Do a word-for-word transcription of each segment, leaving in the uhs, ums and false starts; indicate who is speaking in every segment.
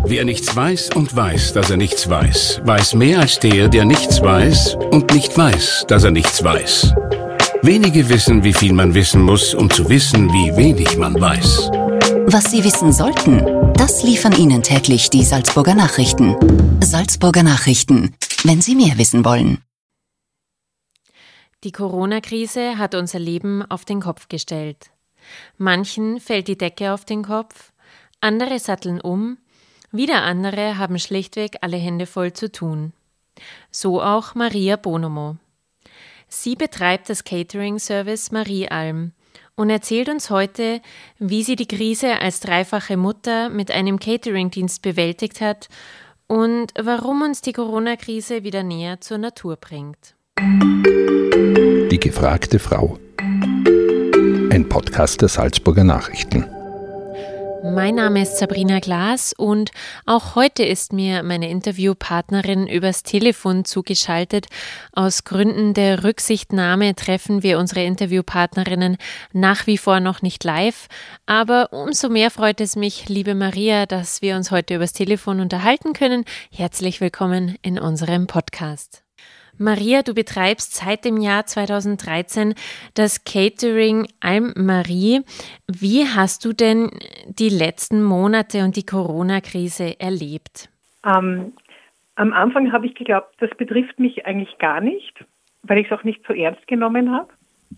Speaker 1: Wer nichts weiß und weiß, dass er nichts weiß, weiß mehr als der, der nichts weiß und nicht weiß, dass er nichts weiß. Wenige wissen, wie viel man wissen muss, um zu wissen, wie wenig man weiß.
Speaker 2: Was Sie wissen sollten, das liefern Ihnen täglich die Salzburger Nachrichten. Salzburger Nachrichten, wenn Sie mehr wissen wollen.
Speaker 3: Die Corona-Krise hat unser Leben auf den Kopf gestellt. Manchen fällt die Decke auf den Kopf, andere satteln um, wieder andere haben schlichtweg alle Hände voll zu tun. So auch Maria Bonomo. Sie betreibt das Catering-Service Mariealm und erzählt uns heute, wie sie die Krise als dreifache Mutter mit einem Catering-Dienst bewältigt hat und warum uns die Corona-Krise wieder näher zur Natur bringt.
Speaker 4: Die gefragte Frau. Ein Podcast der Salzburger Nachrichten.
Speaker 3: Mein Name ist Sabrina Glas und auch heute ist mir meine Interviewpartnerin übers Telefon zugeschaltet. Aus Gründen der Rücksichtnahme treffen wir unsere Interviewpartnerinnen nach wie vor noch nicht live. Aber umso mehr freut es mich, liebe Maria, dass wir uns heute übers Telefon unterhalten können. Herzlich willkommen in unserem Podcast. Maria, du betreibst seit dem Jahr zweitausenddreizehn das Catering Alm Marie. Wie hast du denn die letzten Monate und die Corona-Krise erlebt?
Speaker 5: Ähm, am Anfang habe ich geglaubt, das betrifft mich eigentlich gar nicht, weil ich es auch nicht so ernst genommen habe.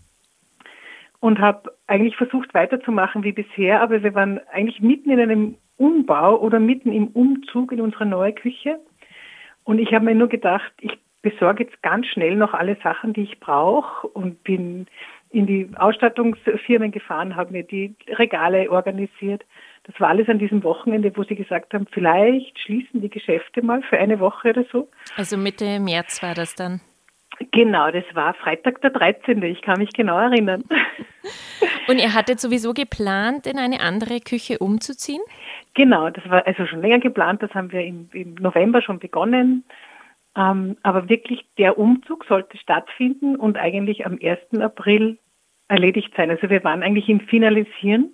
Speaker 5: Und habe eigentlich versucht weiterzumachen wie bisher, aber wir waren eigentlich mitten in einem Umbau oder mitten im Umzug in unsere neue Küche. Und ich habe mir nur gedacht, ich besorge jetzt ganz schnell noch alle Sachen, die ich brauche und bin in die Ausstattungsfirmen gefahren, habe mir die Regale organisiert. Das war alles an diesem Wochenende, wo sie gesagt haben, vielleicht schließen die Geschäfte mal für eine Woche oder so.
Speaker 3: Also Mitte März war das dann?
Speaker 5: Genau, das war Freitag der dreizehnte Ich kann mich genau erinnern.
Speaker 3: Und ihr hattet sowieso geplant, in eine andere Küche umzuziehen?
Speaker 5: Genau, das war also schon länger geplant. Das haben wir im, im November schon begonnen. Ähm, aber wirklich der Umzug sollte stattfinden und eigentlich am ersten April erledigt sein. Also wir waren eigentlich im Finalisieren,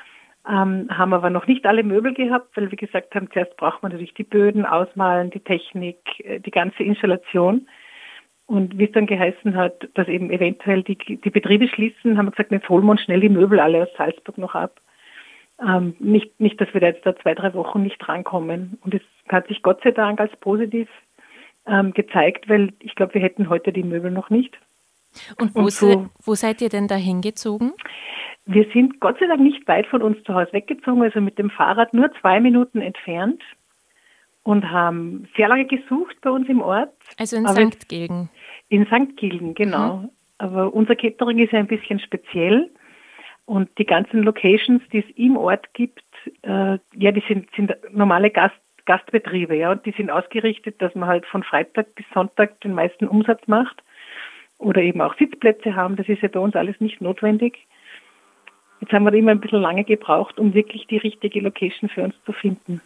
Speaker 5: ähm, haben aber noch nicht alle Möbel gehabt, weil wir gesagt haben, zuerst braucht man natürlich die Böden, Ausmalen, die Technik, die ganze Installation. Und wie es dann geheißen hat, dass eben eventuell die, die Betriebe schließen, haben wir gesagt, jetzt holen wir uns schnell die Möbel alle aus Salzburg noch ab. Ähm, nicht, nicht, dass wir da jetzt da zwei, drei Wochen nicht drankommen. Und es hat sich Gott sei Dank als positiv ähm, gezeigt, weil ich glaube, wir hätten heute die Möbel noch nicht.
Speaker 3: Und wo,
Speaker 5: Und so,
Speaker 3: se, wo seid ihr denn da hingezogen?
Speaker 5: Wir sind Gott sei Dank nicht weit von uns zu Hause weggezogen, also mit dem Fahrrad nur zwei Minuten entfernt und haben sehr lange gesucht bei uns im Ort.
Speaker 3: Also in Sankt Gilgen? In
Speaker 5: Sankt Gilgen, genau. Mhm. Aber unser Catering ist ja ein bisschen speziell und die ganzen Locations, die es im Ort gibt, äh, ja, die sind, sind normale Gast Gastbetriebe, ja, und die sind ausgerichtet, dass man halt von Freitag bis Sonntag den meisten Umsatz macht oder eben auch Sitzplätze haben. Das ist ja bei uns alles nicht notwendig. Jetzt haben wir immer ein bisschen lange gebraucht, um wirklich die richtige Location für uns zu finden.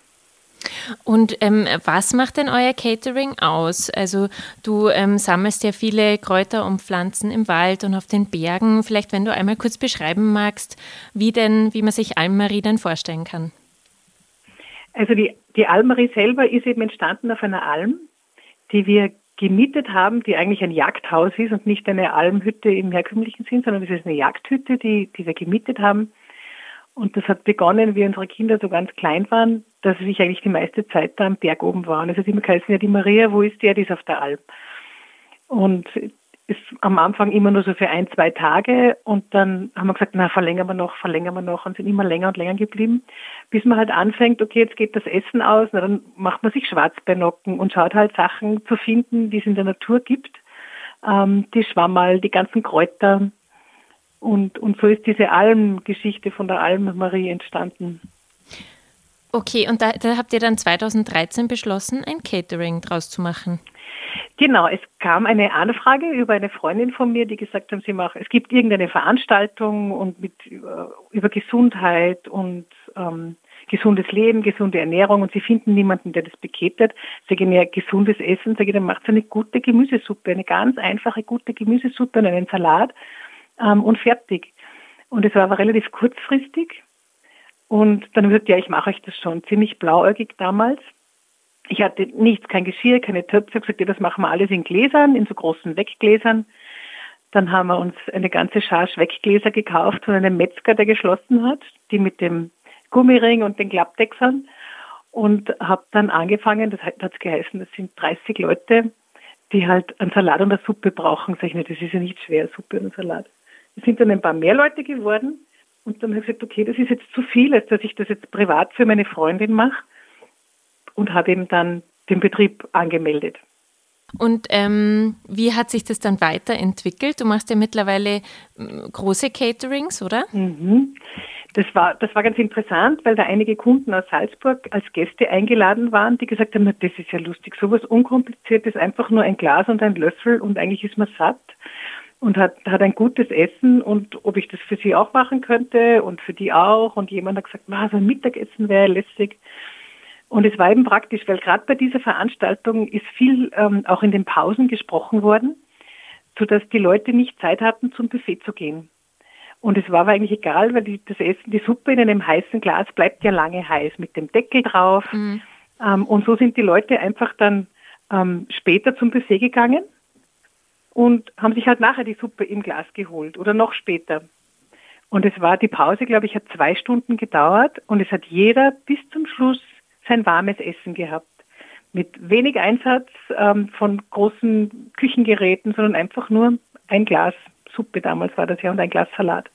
Speaker 3: Und ähm, was macht denn euer Catering aus? Also du ähm, sammelst ja viele Kräuter und Pflanzen im Wald und auf den Bergen. Vielleicht, wenn du einmal kurz beschreiben magst, wie denn, wie man sich Alm Marie denn vorstellen kann.
Speaker 5: Also die, die Alm Marie selber ist eben entstanden auf einer Alm, die wir gemietet haben, die eigentlich ein Jagdhaus ist und nicht eine Almhütte im herkömmlichen Sinn, sondern es ist eine Jagdhütte, die, die wir gemietet haben. Und das hat begonnen, wie unsere Kinder so ganz klein waren, dass ich eigentlich die meiste Zeit da am Berg oben war. Und es hat immer geheißen, ja, die Maria, wo ist die? Die ist auf der Alm. Und ist am Anfang immer nur so für ein, zwei Tage und dann haben wir gesagt, na, verlängern wir noch, verlängern wir noch und sind immer länger und länger geblieben, bis man halt anfängt, okay, jetzt geht das Essen aus, na, dann macht man sich Schwarzbeinocken und schaut halt Sachen zu finden, die es in der Natur gibt, ähm, die Schwammerl, die ganzen Kräuter und, und so ist diese Almgeschichte von der Alm Marie entstanden.
Speaker 3: Okay, und da, da habt ihr dann zweitausenddreizehn beschlossen, ein Catering draus zu machen?
Speaker 5: Genau, es kam eine Anfrage über eine Freundin von mir, die gesagt hat, sie macht, es gibt irgendeine Veranstaltung und mit über, über Gesundheit und ähm, gesundes Leben, gesunde Ernährung und sie finden niemanden, der das beketet. Sie gehen ja gesundes Essen, sage ich, dann macht sie eine gute Gemüsesuppe, eine ganz einfache, gute Gemüsesuppe und einen Salat ähm, und fertig. Und es war aber relativ kurzfristig. Und dann habe ich gesagt, ja, ich mache euch das schon. Ziemlich blauäugig damals. Ich hatte nichts, kein Geschirr, keine Töpfe. Ich habe gesagt, ja, das machen wir alles in Gläsern, in so großen Weggläsern. Dann haben wir uns eine ganze Charge Weggläser gekauft von einem Metzger, der geschlossen hat, die mit dem Gummiring und den Klappdeckeln. Und habe dann angefangen, das hat es geheißen, das sind dreißig Leute, die halt einen Salat und eine Suppe brauchen. Sag ich nicht, das ist ja nicht schwer, Suppe und Salat. Es sind dann ein paar mehr Leute geworden. Und dann habe ich gesagt, okay, das ist jetzt zu viel, als dass ich das jetzt privat für meine Freundin mache. Und habe eben dann den Betrieb angemeldet.
Speaker 3: Und ähm, wie hat sich das dann weiterentwickelt? Du machst ja mittlerweile große Caterings, oder?
Speaker 5: Mhm. Das war, das war ganz interessant, weil da einige Kunden aus Salzburg als Gäste eingeladen waren, die gesagt haben, das ist ja lustig, sowas Unkompliziertes, einfach nur ein Glas und ein Löffel und eigentlich ist man satt und hat, hat ein gutes Essen und ob ich das für sie auch machen könnte und für die auch und jemand hat gesagt, so ein Mittagessen wäre lässig. Und es war eben praktisch, weil gerade bei dieser Veranstaltung ist viel ähm, auch in den Pausen gesprochen worden, sodass die Leute nicht Zeit hatten, zum Buffet zu gehen. Und es war aber eigentlich egal, weil die, das Essen, die Suppe in einem heißen Glas bleibt ja lange heiß mit dem Deckel drauf. Mhm. Ähm, und so sind die Leute einfach dann ähm, später zum Buffet gegangen und haben sich halt nachher die Suppe im Glas geholt oder noch später. Und es war, die Pause, glaube ich, hat zwei Stunden gedauert und es hat jeder bis zum Schluss sein warmes Essen gehabt. Mit wenig Einsatz ähm, von großen Küchengeräten, sondern einfach nur ein Glas Suppe, damals war das ja, und ein Glas Salat.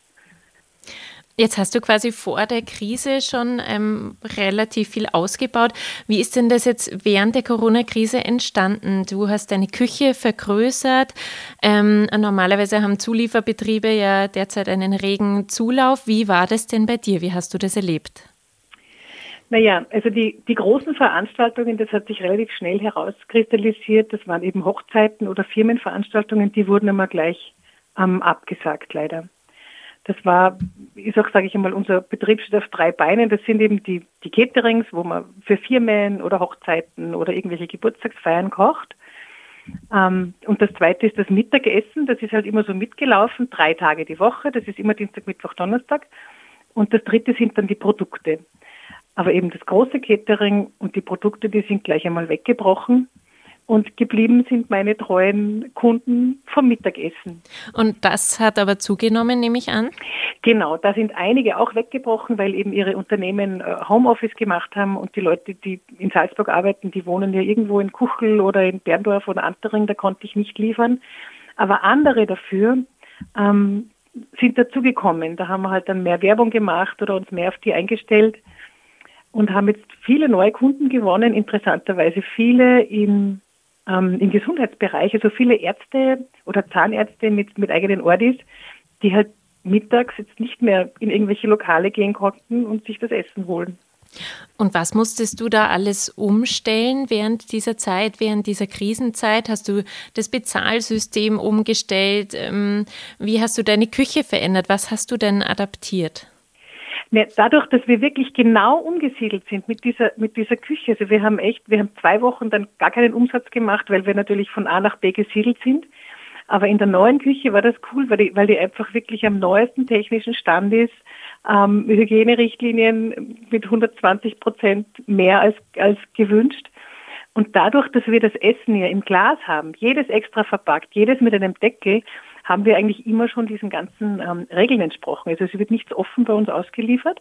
Speaker 3: Jetzt hast du quasi vor der Krise schon ähm, relativ viel ausgebaut. Wie ist denn das jetzt während der Corona-Krise entstanden? Du hast deine Küche vergrößert. Ähm, normalerweise haben Zulieferbetriebe ja derzeit einen regen Zulauf. Wie war das denn bei dir? Wie hast du das erlebt?
Speaker 5: Naja, also die, die großen Veranstaltungen, das hat sich relativ schnell herauskristallisiert. Das waren eben Hochzeiten oder Firmenveranstaltungen, die wurden immer gleich ähm, abgesagt, leider. Das war, ist auch, sage ich einmal, unser Betrieb steht auf drei Beinen. Das sind eben die, die Caterings, wo man für Firmen oder Hochzeiten oder irgendwelche Geburtstagsfeiern kocht. Ähm, und das zweite ist das Mittagessen. Das ist halt immer so mitgelaufen, drei Tage die Woche. Das ist immer Dienstag, Mittwoch, Donnerstag. Und das dritte sind dann die Produkte. Aber eben das große Catering und die Produkte, die sind gleich einmal weggebrochen. Und geblieben sind meine treuen Kunden vom Mittagessen.
Speaker 3: Und das hat aber zugenommen, nehme ich an?
Speaker 5: Genau, da sind einige auch weggebrochen, weil eben ihre Unternehmen Homeoffice gemacht haben und die Leute, die in Salzburg arbeiten, die wohnen ja irgendwo in Kuchel oder in Berndorf oder Antering, da konnte ich nicht liefern. Aber andere dafür ähm, sind dazugekommen. Da haben wir halt dann mehr Werbung gemacht oder uns mehr auf die eingestellt und haben jetzt viele neue Kunden gewonnen, interessanterweise viele in im Gesundheitsbereich, also viele Ärzte oder Zahnärzte mit, mit eigenen Ordis, die halt mittags jetzt nicht mehr in irgendwelche Lokale gehen konnten und sich das Essen holen.
Speaker 3: Und was musstest du da alles umstellen während dieser Zeit, während dieser Krisenzeit? Hast du das Bezahlsystem umgestellt? Wie hast du deine Küche verändert? Was hast du denn adaptiert?
Speaker 5: Dadurch, dass wir wirklich genau umgesiedelt sind mit dieser, mit dieser Küche, also wir haben echt, wir haben zwei Wochen dann gar keinen Umsatz gemacht, weil wir natürlich von A nach B gesiedelt sind. Aber in der neuen Küche war das cool, weil die, weil die einfach wirklich am neuesten technischen Stand ist, ähm, Hygienerichtlinien mit hundertzwanzig Prozent mehr als, als gewünscht. Und dadurch, dass wir das Essen ja im Glas haben, jedes extra verpackt, jedes mit einem Deckel, haben wir eigentlich immer schon diesen ganzen ähm, Regeln entsprochen. Also es wird nichts offen bei uns ausgeliefert.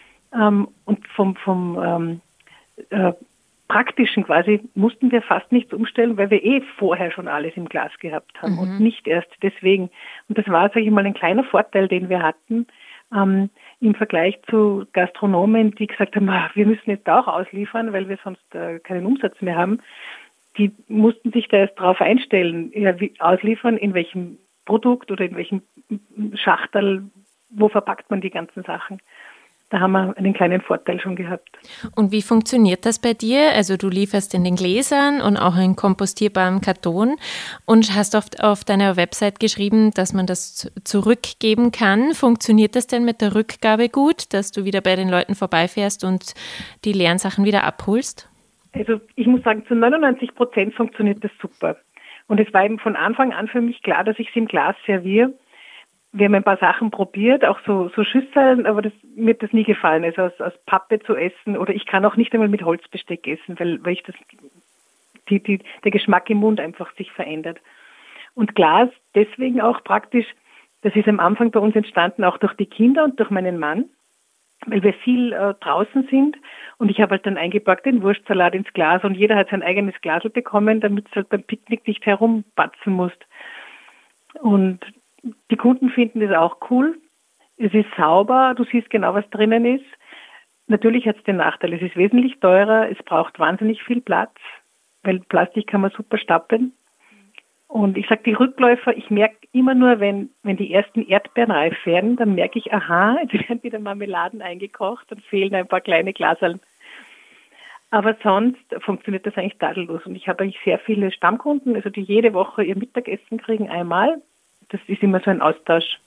Speaker 5: Ähm, und vom, vom ähm, äh, Praktischen quasi mussten wir fast nichts umstellen, weil wir eh vorher schon alles im Glas gehabt haben mhm. und nicht erst deswegen. Und das war, sage ich mal, ein kleiner Vorteil, den wir hatten ähm, im Vergleich zu Gastronomen, die gesagt haben, ah, wir müssen jetzt auch ausliefern, weil wir sonst äh, keinen Umsatz mehr haben. Die mussten sich da erst drauf einstellen, ja, wie, ausliefern, in welchem Produkt oder in welchem Schachtel, wo verpackt man die ganzen Sachen. Da haben wir einen kleinen Vorteil schon gehabt.
Speaker 3: Und wie funktioniert das bei dir? Also du lieferst in den Gläsern und auch in kompostierbarem Karton und hast oft auf deiner Website geschrieben, dass man das zurückgeben kann. Funktioniert das denn mit der Rückgabe gut, dass du wieder bei den Leuten vorbeifährst und die leeren Sachen wieder abholst?
Speaker 5: Also ich muss sagen, zu neunundneunzig Prozent funktioniert das super. Und es war eben von Anfang an für mich klar, dass ich es im Glas serviere, wir haben ein paar Sachen probiert, auch so, so Schüsseln, aber das, mir hat das nie gefallen, also aus, aus Pappe zu essen, oder ich kann auch nicht einmal mit Holzbesteck essen, weil, weil ich das, die, die, der Geschmack im Mund einfach sich verändert. Und Glas deswegen auch praktisch, das ist am Anfang bei uns entstanden, auch durch die Kinder und durch meinen Mann, weil wir viel äh, draußen sind, und ich habe halt dann eingepackt den Wurstsalat ins Glas und jeder hat sein eigenes Glasl bekommen, damit es halt beim Picknick nicht herumbatzen muss. Und die Kunden finden das auch cool. Es ist sauber, du siehst genau, was drinnen ist. Natürlich hat es den Nachteil, es ist wesentlich teurer, es braucht wahnsinnig viel Platz, weil Plastik kann man super stapeln. Und ich sage, die Rückläufer, ich merke immer nur, wenn, wenn die ersten Erdbeeren reif werden, dann merke ich, aha, jetzt werden wieder Marmeladen eingekocht, dann fehlen ein paar kleine Glaserl. Aber sonst funktioniert das eigentlich tadellos. Und ich habe eigentlich sehr viele Stammkunden, also die jede Woche ihr Mittagessen kriegen einmal. Das ist immer so ein Austausch.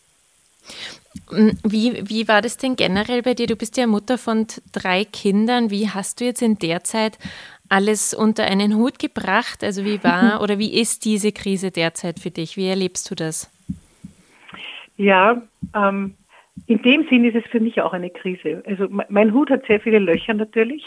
Speaker 3: Wie, wie war das denn generell bei dir? Du bist ja Mutter von drei Kindern. Wie hast du jetzt in der Zeit alles unter einen Hut gebracht? Also wie war oder wie ist diese Krise derzeit für dich? Wie erlebst du das?
Speaker 5: Ja, ähm, in dem Sinn ist es für mich auch eine Krise. Also mein Hut hat sehr viele Löcher natürlich.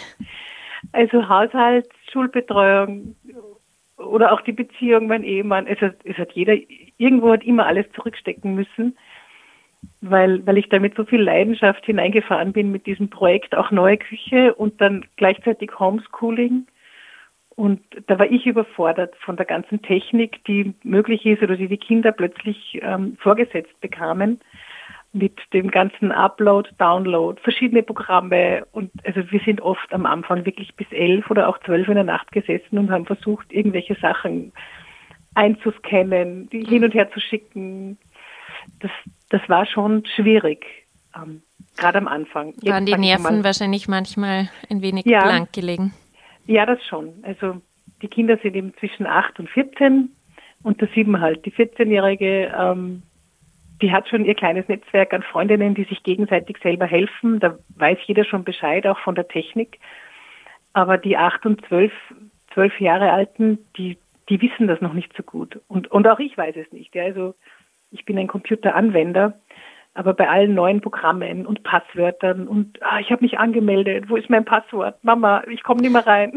Speaker 5: Also Haushalt, Schulbetreuung oder auch die Beziehung, mein Ehemann. Es hat, es hat jeder, irgendwo hat immer alles zurückstecken müssen, weil, weil ich da mit so viel Leidenschaft hineingefahren bin mit diesem Projekt, auch neue Küche und dann gleichzeitig Homeschooling. Und da war ich überfordert von der ganzen Technik, die möglich ist oder die die Kinder plötzlich ähm, vorgesetzt bekamen, mit dem ganzen Upload, Download, verschiedene Programme. Und also wir sind oft am Anfang wirklich bis elf oder auch zwölf in der Nacht gesessen und haben versucht, irgendwelche Sachen einzuscannen, die hin und her zu schicken. Das, das war schon schwierig, ähm, gerade am Anfang. Jetzt
Speaker 3: waren die Nerven wahrscheinlich manchmal ein wenig
Speaker 5: ja,
Speaker 3: blank gelegen?
Speaker 5: Ja, das schon. Also die Kinder sind eben zwischen acht und vierzehn und der sieben halt. Die vierzehnjährige, ähm, die hat schon ihr kleines Netzwerk an Freundinnen, die sich gegenseitig selber helfen. Da weiß jeder schon Bescheid, auch von der Technik. Aber die acht und zwölf, zwölf Jahre Alten, die, die wissen das noch nicht so gut. Und, und auch ich weiß es nicht. Ja, also ich bin ein Computeranwender, aber bei allen neuen Programmen und Passwörtern und ah, ich habe mich angemeldet, wo ist mein Passwort? Mama, ich komme nicht mehr rein.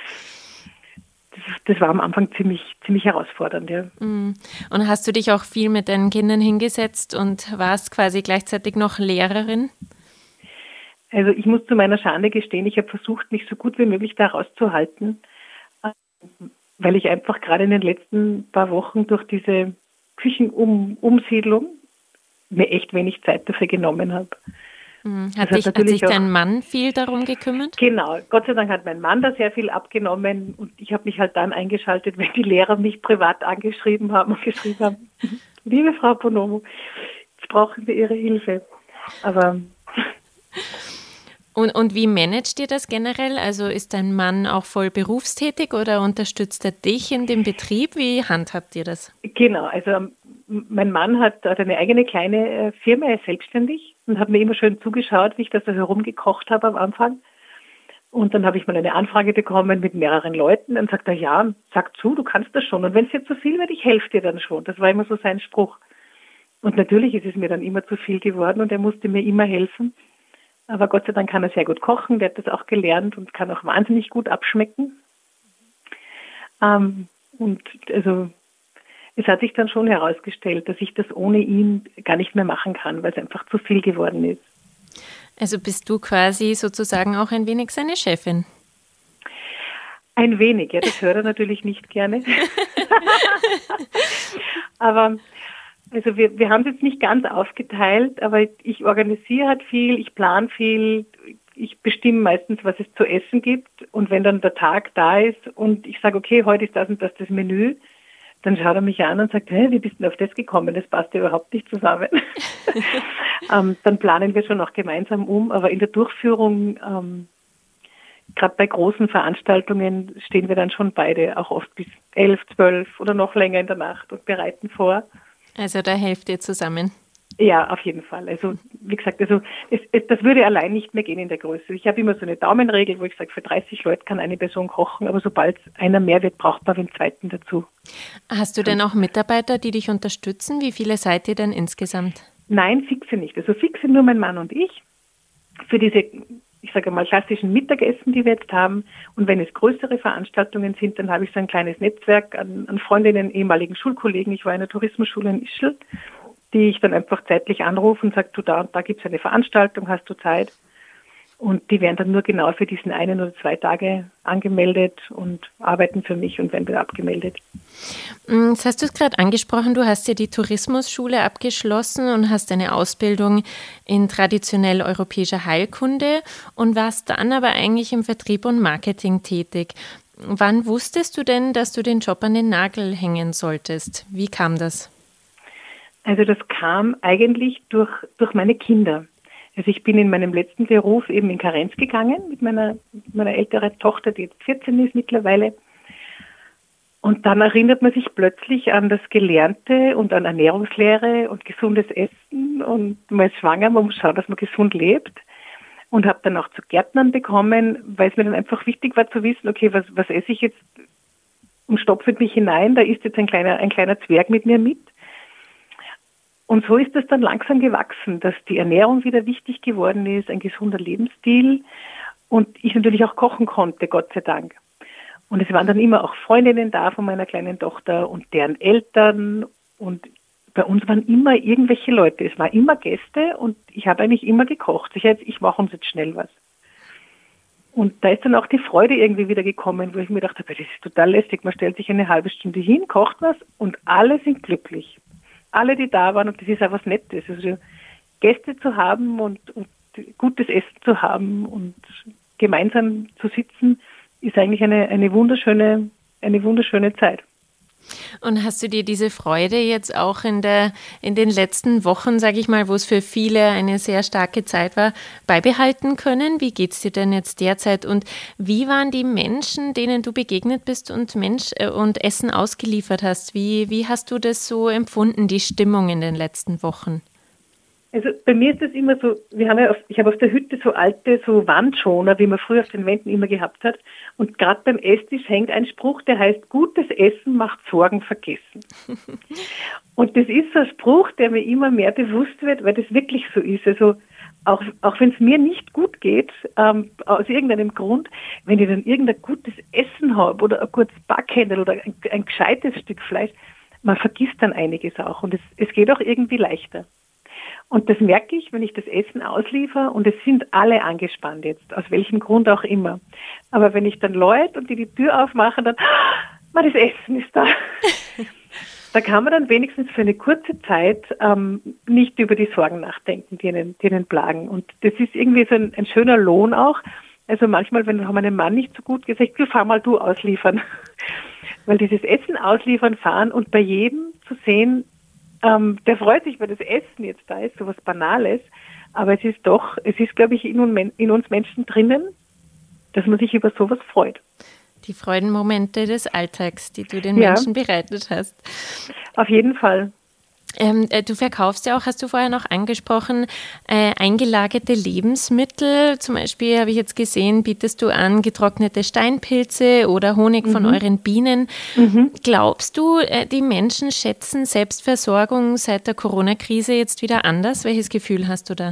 Speaker 5: Das, das war am Anfang ziemlich, ziemlich herausfordernd, ja.
Speaker 3: Und hast du dich auch viel mit deinen Kindern hingesetzt und warst quasi gleichzeitig noch Lehrerin?
Speaker 5: Also ich muss zu meiner Schande gestehen, ich habe versucht, mich so gut wie möglich da rauszuhalten, weil ich einfach gerade in den letzten paar Wochen durch diese Küchenumsiedlung mir echt wenig Zeit dafür genommen habe.
Speaker 3: Hat, dich, hat sich dein Mann viel darum gekümmert?
Speaker 5: Genau, Gott sei Dank hat mein Mann da sehr viel abgenommen und ich habe mich halt dann eingeschaltet, wenn die Lehrer mich privat angeschrieben haben und geschrieben haben, liebe Frau Bonomo, jetzt brauchen wir Ihre Hilfe. Aber
Speaker 3: Und, und wie managt ihr das generell? Also ist dein Mann auch voll berufstätig oder unterstützt er dich in dem Betrieb? Wie handhabt ihr das?
Speaker 5: Genau, also mein Mann hat, hat eine eigene kleine Firma, er ist selbstständig und hat mir immer schön zugeschaut, wie ich das so herumgekocht habe am Anfang. Und dann habe ich mal eine Anfrage bekommen mit mehreren Leuten. Dann sagt er, ja, sag zu, du kannst das schon. Und wenn es jetzt zu viel wird, ich helfe dir dann schon. Das war immer so sein Spruch. Und natürlich ist es mir dann immer zu viel geworden und er musste mir immer helfen. Aber Gott sei Dank kann er sehr gut kochen, der hat das auch gelernt und kann auch wahnsinnig gut abschmecken. Ähm, und also es hat sich dann schon herausgestellt, dass ich das ohne ihn gar nicht mehr machen kann, weil es einfach zu viel geworden ist.
Speaker 3: Also bist du quasi sozusagen auch ein wenig seine Chefin?
Speaker 5: Ein wenig, ja, das hört er natürlich nicht gerne. Aber also wir, wir haben es jetzt nicht ganz aufgeteilt, aber ich organisiere halt viel, ich plane viel, ich bestimme meistens, was es zu essen gibt. Und wenn dann der Tag da ist und ich sage, okay, heute ist das und das das Menü, dann schaut er mich an und sagt, hey, wie bist du denn auf das gekommen? Das passt ja überhaupt nicht zusammen. ähm, dann planen wir schon auch gemeinsam um, aber in der Durchführung, ähm, gerade bei großen Veranstaltungen, stehen wir dann schon beide auch oft bis elf, zwölf oder noch länger in der Nacht und bereiten vor.
Speaker 3: Also da helft ihr zusammen.
Speaker 5: Ja, auf jeden Fall. Also wie gesagt, also es, es, das würde allein nicht mehr gehen in der Größe. Ich habe immer so eine Daumenregel, wo ich sage, für dreißig Leute kann eine Person kochen, aber sobald einer mehr wird, braucht man den zweiten dazu.
Speaker 3: Hast du denn auch Mitarbeiter, die dich unterstützen? Wie viele seid ihr denn insgesamt?
Speaker 5: Nein, fixe nicht. Also fixe nur mein Mann und ich. Für diese, ich sage mal, klassischen Mittagessen, die wir jetzt haben. Und wenn es größere Veranstaltungen sind, dann habe ich so ein kleines Netzwerk an, an Freundinnen, ehemaligen Schulkollegen. Ich war in der Tourismusschule in Ischl, die ich dann einfach zeitlich anrufe und sage, du, da und da gibt es eine Veranstaltung, hast du Zeit? Und die werden dann nur genau für diesen einen oder zwei Tage angemeldet und arbeiten für mich und werden wieder abgemeldet.
Speaker 3: Das hast du es gerade angesprochen, du hast ja die Tourismusschule abgeschlossen und hast eine Ausbildung in traditionell europäischer Heilkunde und warst dann aber eigentlich im Vertrieb und Marketing tätig. Wann wusstest du denn, dass du den Job an den Nagel hängen solltest? Wie kam das?
Speaker 5: Also das kam eigentlich durch, durch meine Kinder. Also ich bin in meinem letzten Beruf eben in Karenz gegangen mit meiner, meiner älteren Tochter, die jetzt vierzehn ist mittlerweile. Und dann erinnert man sich plötzlich an das Gelernte und an Ernährungslehre und gesundes Essen und man ist schwanger, man muss schauen, dass man gesund lebt. Und habe dann auch zu Gärtnern bekommen, weil es mir dann einfach wichtig war zu wissen, okay, was, was esse ich jetzt und stopfe mich hinein, da ist jetzt ein kleiner, ein kleiner Zwerg mit mir mit. Und so ist es dann langsam gewachsen, dass die Ernährung wieder wichtig geworden ist, ein gesunder Lebensstil und ich natürlich auch kochen konnte, Gott sei Dank. Und es waren dann immer auch Freundinnen da von meiner kleinen Tochter und deren Eltern und bei uns waren immer irgendwelche Leute, es waren immer Gäste und ich habe eigentlich immer gekocht. Ich, ich mache uns jetzt schnell was. Und da ist dann auch die Freude irgendwie wieder gekommen, wo ich mir dachte, das ist total lästig, man stellt sich eine halbe Stunde hin, kocht was und alle sind glücklich. Alle, die da waren, und das ist auch was Nettes, also Gäste zu haben und, und gutes Essen zu haben und gemeinsam zu sitzen, ist eigentlich eine, eine wunderschöne, eine wunderschöne Zeit.
Speaker 3: Und hast du dir diese Freude jetzt auch in der, in den letzten Wochen, sage ich mal, wo es für viele eine sehr starke Zeit war, beibehalten können? Wie geht's dir denn jetzt derzeit? Und wie waren die Menschen, denen du begegnet bist und Mensch äh, und Essen ausgeliefert hast? Wie, wie hast du das so empfunden, die Stimmung in den letzten Wochen?
Speaker 5: Also bei mir ist das immer so, wir haben ja auf, ich habe auf der Hütte so alte, so Wandschoner, wie man früher auf den Wänden immer gehabt hat. Und gerade beim Esstisch hängt ein Spruch, der heißt, gutes Essen macht Sorgen vergessen. Und das ist so ein Spruch, der mir immer mehr bewusst wird, weil das wirklich so ist. Also auch, auch wenn es mir nicht gut geht, ähm, aus irgendeinem Grund, wenn ich dann irgendein gutes Essen habe oder ein gutes Backhändel oder ein, ein gescheites Stück Fleisch, man vergisst dann einiges auch und es, es geht auch irgendwie leichter. Und das merke ich, wenn ich das Essen ausliefer und es sind alle angespannt jetzt, aus welchem Grund auch immer. Aber wenn ich dann läute und die die Tür aufmachen, dann, ah, das Essen ist da. Da kann man dann wenigstens für eine kurze Zeit ähm, nicht über die Sorgen nachdenken, die einen, die einen plagen. Und das ist irgendwie so ein, ein schöner Lohn auch. Also manchmal, wenn wir meinem Mann nicht so gut gesagt, du fahr mal du ausliefern. Weil dieses Essen ausliefern, fahren und bei jedem zu sehen, Ähm, der freut sich, weil das Essen jetzt da ist, so was Banales. Aber es ist doch, es ist, glaube ich, in, in uns Menschen drinnen, dass man sich über sowas freut.
Speaker 3: Die Freudenmomente des Alltags, die du den
Speaker 5: ja.
Speaker 3: Menschen bereitet hast.
Speaker 5: Auf jeden Fall.
Speaker 3: Ähm, äh, du verkaufst ja auch, hast du vorher noch angesprochen, äh, eingelagerte Lebensmittel. Zum Beispiel habe ich jetzt gesehen, bietest du an getrocknete Steinpilze oder Honig mhm. von euren Bienen. Mhm. Glaubst du, äh, die Menschen schätzen Selbstversorgung seit der Corona-Krise jetzt wieder anders? Welches Gefühl hast du da?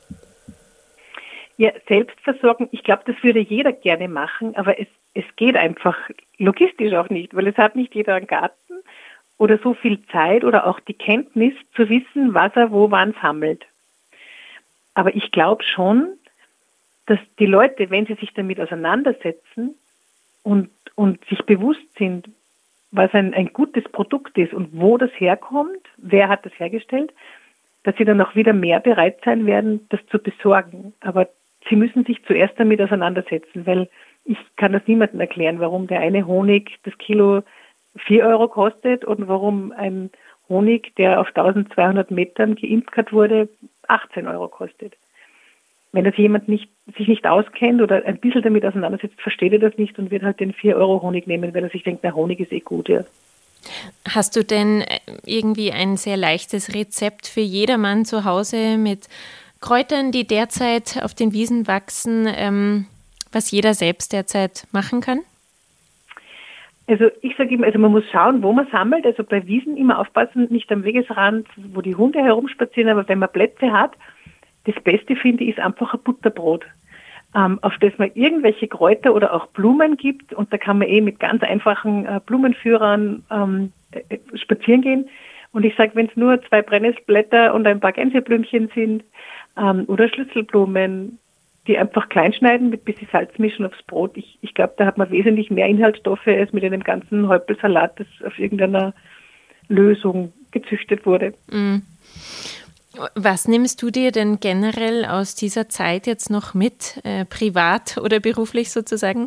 Speaker 5: Ja, Selbstversorgung, ich glaube, das würde jeder gerne machen, aber es, es geht einfach logistisch auch nicht, weil es hat nicht jeder einen Garten oder so viel Zeit oder auch die Kenntnis zu wissen, was er wo wann sammelt. Aber ich glaube schon, dass die Leute, wenn sie sich damit auseinandersetzen und, und sich bewusst sind, was ein, ein gutes Produkt ist und wo das herkommt, wer hat das hergestellt, dass sie dann auch wieder mehr bereit sein werden, das zu besorgen. Aber sie müssen sich zuerst damit auseinandersetzen, weil ich kann das niemandem erklären, warum der eine Honig das Kilo vier Euro kostet und warum ein Honig, der auf eintausendzweihundert Metern geimkert wurde, achtzehn Euro kostet. Wenn das jemand nicht, sich nicht auskennt oder ein bisschen damit auseinandersetzt, versteht er das nicht und wird halt den vier Euro Honig nehmen, weil er sich denkt, na, Honig ist eh gut, ja.
Speaker 3: Hast du denn irgendwie ein sehr leichtes Rezept für jedermann zu Hause mit Kräutern, die derzeit auf den Wiesen wachsen, ähm, was jeder selbst derzeit machen kann?
Speaker 5: Also ich sage immer, also man muss schauen, wo man sammelt. Also bei Wiesen immer aufpassen, nicht am Wegesrand, wo die Hunde herumspazieren, aber wenn man Plätze hat, das Beste finde ich ist einfach ein Butterbrot, ähm, auf das man irgendwelche Kräuter oder auch Blumen gibt, und da kann man eh mit ganz einfachen äh, Blumenführern ähm, äh, spazieren gehen. Und ich sage, wenn es nur zwei Brennnesselblätter und ein paar Gänseblümchen sind ähm, oder Schlüsselblumen, die einfach klein schneiden, mit ein bisschen Salz mischen aufs Brot. Ich, ich glaube, da hat man wesentlich mehr Inhaltsstoffe als mit einem ganzen Häupelsalat, das auf irgendeiner Lösung gezüchtet wurde.
Speaker 3: Mm. Was nimmst du dir denn generell aus dieser Zeit jetzt noch mit, äh, privat oder beruflich sozusagen?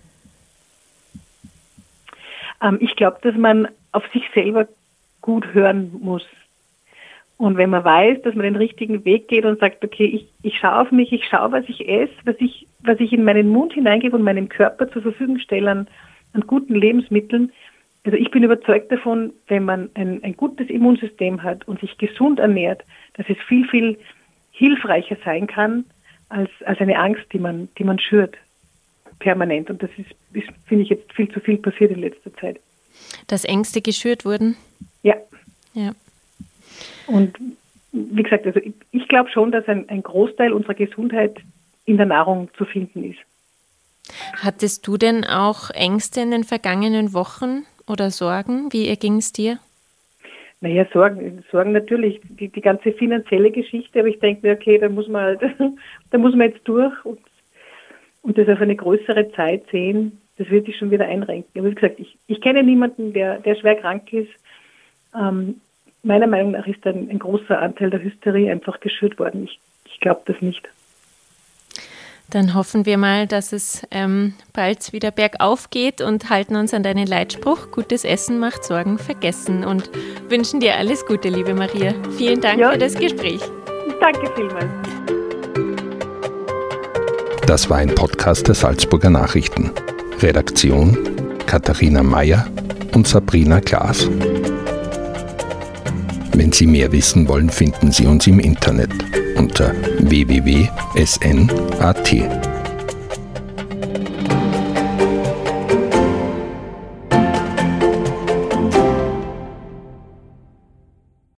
Speaker 5: Ähm, ich glaube, dass man auf sich selber gut hören muss. Und wenn man weiß, dass man den richtigen Weg geht und sagt, okay, ich, ich schaue auf mich, ich schaue, was ich esse, was ich, was ich in meinen Mund hineingebe und meinem Körper zur Verfügung stelle an, an guten Lebensmitteln. Also ich bin überzeugt davon, wenn man ein, ein gutes Immunsystem hat und sich gesund ernährt, dass es viel, viel hilfreicher sein kann als, als eine Angst, die man, die man schürt, permanent. Und das ist, ist, finde ich, jetzt viel zu viel passiert in letzter Zeit.
Speaker 3: Dass Ängste geschürt wurden?
Speaker 5: Ja.
Speaker 3: Ja.
Speaker 5: Und wie gesagt, also ich, ich glaube schon, dass ein, ein Großteil unserer Gesundheit in der Nahrung zu finden ist.
Speaker 3: Hattest du denn auch Ängste in den vergangenen Wochen oder Sorgen? Wie erging es dir?
Speaker 5: Naja, Sorgen, Sorgen natürlich, die, die ganze finanzielle Geschichte, aber ich denke mir, okay, da muss man halt, da muss man jetzt durch und, und das auf eine größere Zeit sehen, das wird sich schon wieder einrenken. Aber wie gesagt, ich, ich kenne niemanden, der, der schwer krank ist. Ähm, Meiner Meinung nach ist ein, ein großer Anteil der Hysterie einfach geschürt worden. Ich, ich glaube das nicht.
Speaker 3: Dann hoffen wir mal, dass es ähm, bald wieder bergauf geht und halten uns an deinen Leitspruch, gutes Essen macht Sorgen vergessen, und wünschen dir alles Gute, liebe Maria. Vielen Dank ja. für das Gespräch.
Speaker 5: Danke vielmals.
Speaker 4: Das war ein Podcast der Salzburger Nachrichten. Redaktion Katharina Mayer und Sabrina Klaas. Wenn Sie mehr wissen wollen, finden Sie uns im Internet unter w w w punkt s n punkt a t.